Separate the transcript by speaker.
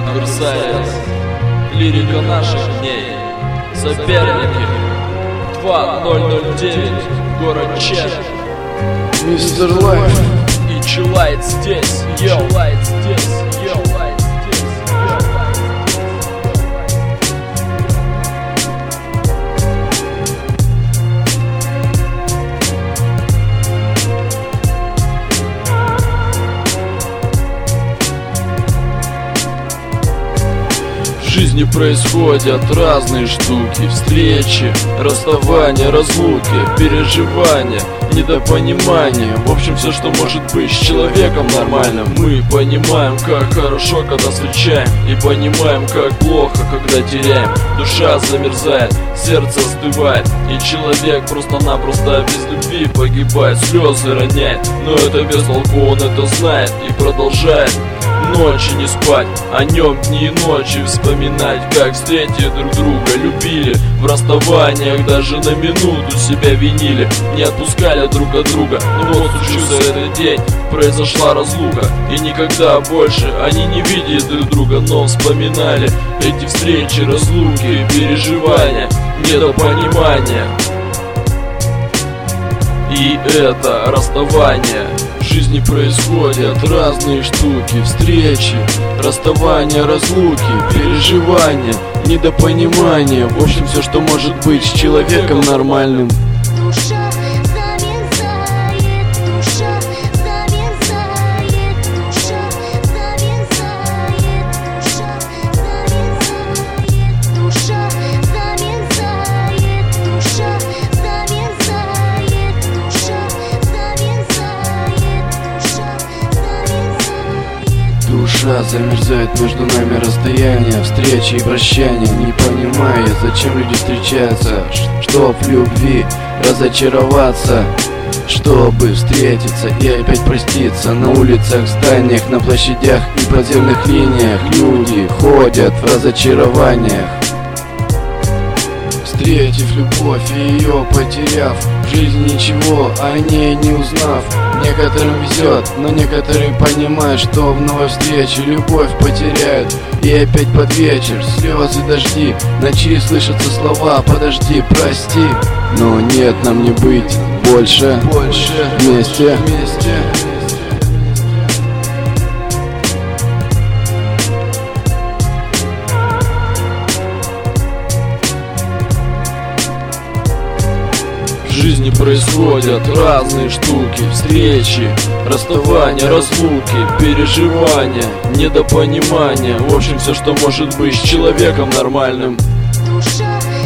Speaker 1: Adversaries, лирика наших дней. Соперники 2009, город Чет.
Speaker 2: Мистер Лайф
Speaker 1: И Чилайт здесь, йоу. В жизни происходят разные штуки: встречи, расставания, разлуки, переживания, недопонимания. В общем, все, что может быть с человеком нормальным. Мы понимаем, как хорошо, когда встречаем, и понимаем, как плохо, когда теряем. Душа замерзает, сердце остывает, и человек просто-напросто без любви погибает, слезы роняет. Но это без толку, он это знает и продолжает ночи не спать, о нем дни и ночи вспоминать, как встретили друг друга, любили. В расставаниях даже на минуту себя винили, не отпускали друг от друга. Но вот чудо, этот день произошла разлука, и никогда больше они не видели друг друга, но вспоминали эти встречи, разлуки, переживания, недопонимания. И это расставание. В жизни происходят разные штуки: встречи, расставания, разлуки, переживания, недопонимания. В общем, все, что может быть с человеком нормальным.
Speaker 3: Душа замерзает, душа замерзает, душа замерзает, душа замерзает, душа замерзает, душа замерзает, душа замерзает,
Speaker 2: Душа замерзает, между нами расстояние, встречи и прощания. Не понимая, зачем люди встречаются, чтоб в любви разочароваться, чтобы встретиться и опять проститься. На улицах, зданиях, на площадях и подземных линиях люди ходят в разочарованиях. Встретив любовь и ее потеряв, в жизни ничего о ней не узнав. Некоторым везет, но некоторые понимают, что в новой встрече любовь потеряют. И опять под вечер, слезы, дожди, ночи слышатся слова: подожди, прости. Но нет, нам не быть больше вместе.
Speaker 1: В жизни происходят разные штуки: встречи, расставания, разлуки, переживания, недопонимания. В общем, все, что может быть с человеком нормальным.
Speaker 3: душа